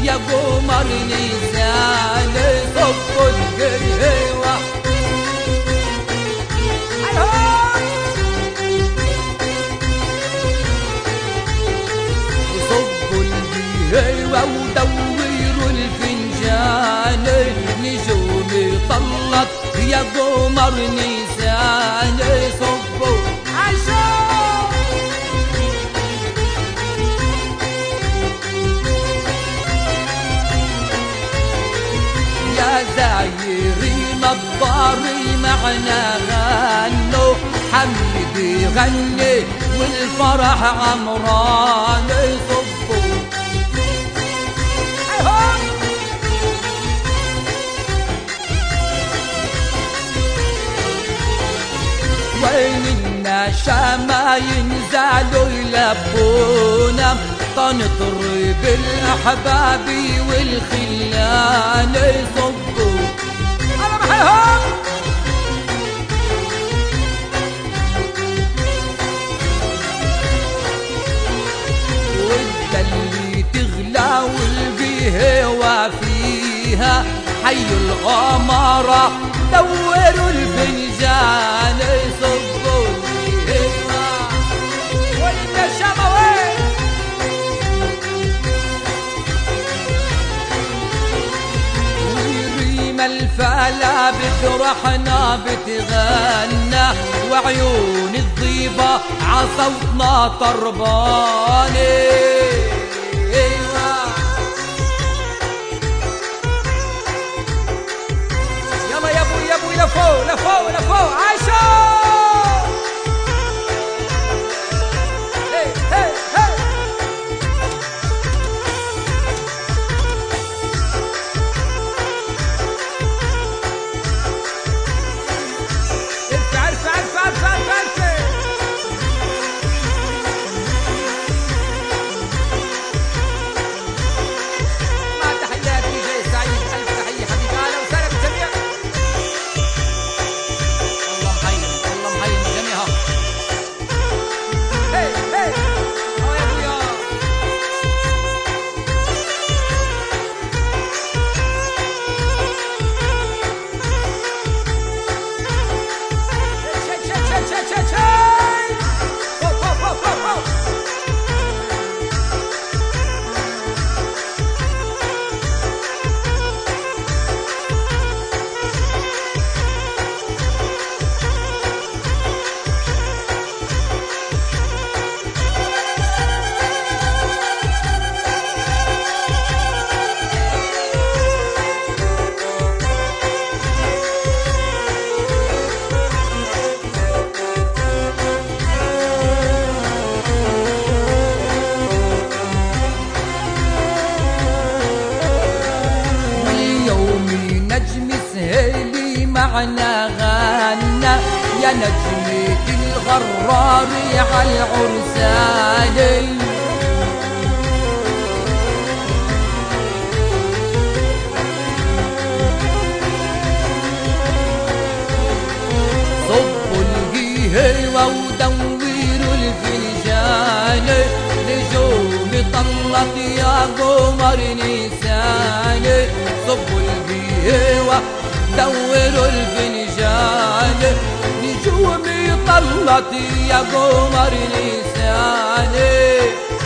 يا قمر نساني صب القهوة صبوا القهوة ودوروا الفنجان نجوم طلت يا قمر نساني صبوا يا زايرين الضاري معنا غنوا حمدي غني والفرح عمران يصبوا وين النشا ينزلوا يلبونا طنطر بالاحباب والخلان يصبوا انا بحيهم والدلي تغلى والقهوة فيها حي الغمرة دوروا الفنجان يصبوا القهوة والنشامة وين الفلا بفرحنا بتغنى وعيون الضيبة عصوتنا طرباني يلا يا ابو يا ابو لفوق لفوق لفوق عايشة معنا غنى يا نجمة الغرار على العرسان صبوا القهوة ودوروا الفنجان نجوم طلت يا قمر نسان صبوا القهوة دوروا الفنجان نجومي طلت يا قمر نساني